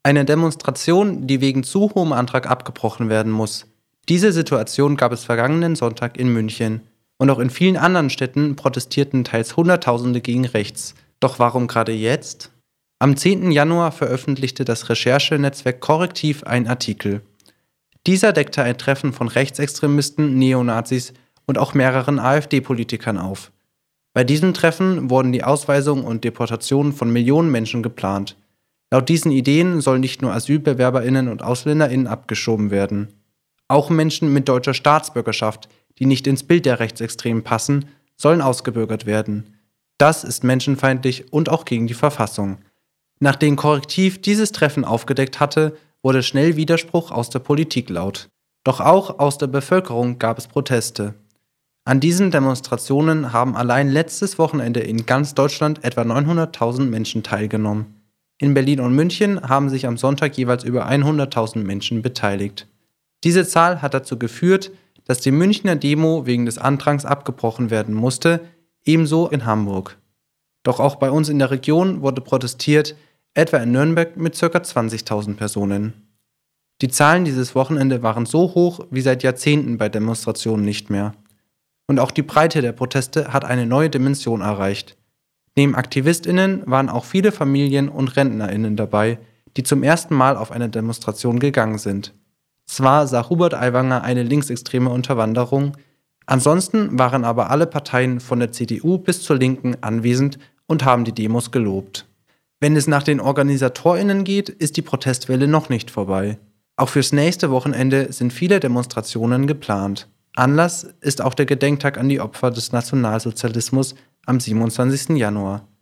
Eine Demonstration, die wegen zu hohem Antrag abgebrochen werden muss. Diese Situation gab es vergangenen Sonntag in München. Und auch in vielen anderen Städten protestierten teils Hunderttausende gegen rechts. Doch warum gerade jetzt? Am 10. Januar veröffentlichte das Recherchenetzwerk Correctiv einen Artikel. Dieser deckte ein Treffen von Rechtsextremisten, Neonazis und auch mehreren AfD-Politikern auf. Bei diesem Treffen wurden die Ausweisung und Deportation von Millionen Menschen geplant. Laut diesen Ideen sollen nicht nur AsylbewerberInnen und AusländerInnen abgeschoben werden. Auch Menschen mit deutscher Staatsbürgerschaft, die nicht ins Bild der Rechtsextremen passen, sollen ausgebürgert werden. Das ist menschenfeindlich und auch gegen die Verfassung. Nachdem Correctiv dieses Treffen aufgedeckt hatte, wurde schnell Widerspruch aus der Politik laut. Doch auch aus der Bevölkerung gab es Proteste. An diesen Demonstrationen haben allein letztes Wochenende in ganz Deutschland etwa 900.000 Menschen teilgenommen. In Berlin und München haben sich am Sonntag jeweils über 100.000 Menschen beteiligt. Diese Zahl hat dazu geführt, dass die Münchner Demo wegen des Andrangs abgebrochen werden musste, ebenso in Hamburg. Doch auch bei uns in der Region wurde protestiert, etwa in Nürnberg mit ca. 20.000 Personen. Die Zahlen dieses Wochenende waren so hoch wie seit Jahrzehnten bei Demonstrationen nicht mehr. Und auch die Breite der Proteste hat eine neue Dimension erreicht. Neben AktivistInnen waren auch viele Familien und RentnerInnen dabei, die zum ersten Mal auf eine Demonstration gegangen sind. Zwar sah Hubert Aiwanger eine linksextreme Unterwanderung, ansonsten waren aber alle Parteien von der CDU bis zur Linken anwesend und haben die Demos gelobt. Wenn es nach den OrganisatorInnen geht, ist die Protestwelle noch nicht vorbei. Auch fürs nächste Wochenende sind viele Demonstrationen geplant. Anlass ist auch der Gedenktag an die Opfer des Nationalsozialismus am 27. Januar.